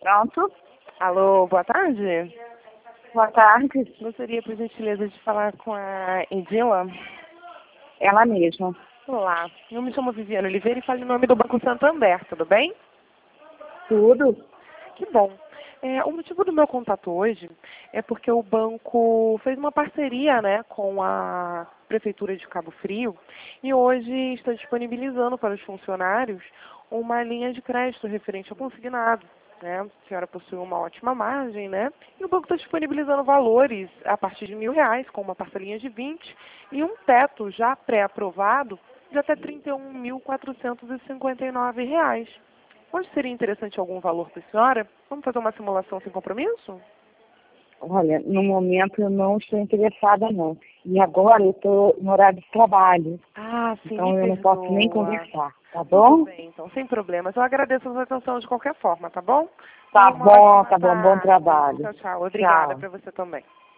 Pronto. Alô, boa tarde. Boa tarde. Gostaria, por gentileza, de falar com a Edila. Ela mesma. Olá, eu me chamo Viviane Oliveira e falo em nome do Banco Santander, tudo bem? Tudo. Que bom. O motivo do meu contato hoje é porque o banco fez uma parceria, né, com a Prefeitura de Cabo Frio e hoje está disponibilizando para os funcionários uma linha de crédito referente ao consignado. Né? A senhora possui uma ótima margem, né? E o banco está disponibilizando valores a partir de R$ 1.000, com uma parcelinha de 20 e um teto já pré-aprovado de até R$ 31.459. Hoje seria interessante algum valor para a senhora? Vamos fazer uma simulação sem compromisso? Olha, no momento eu não estou interessada, não. E agora eu estou no horário de trabalho. Ah, sim, Então me eu não posso nem perdoa. conversar, tá Tudo bom? bem, então, sem problemas. Eu agradeço a sua atenção de qualquer forma, tá bom? Tá Tenha uma bom, ótima tá bom. Bom tarde. trabalho. Tchau, tchau. Obrigada Tchau. para você também.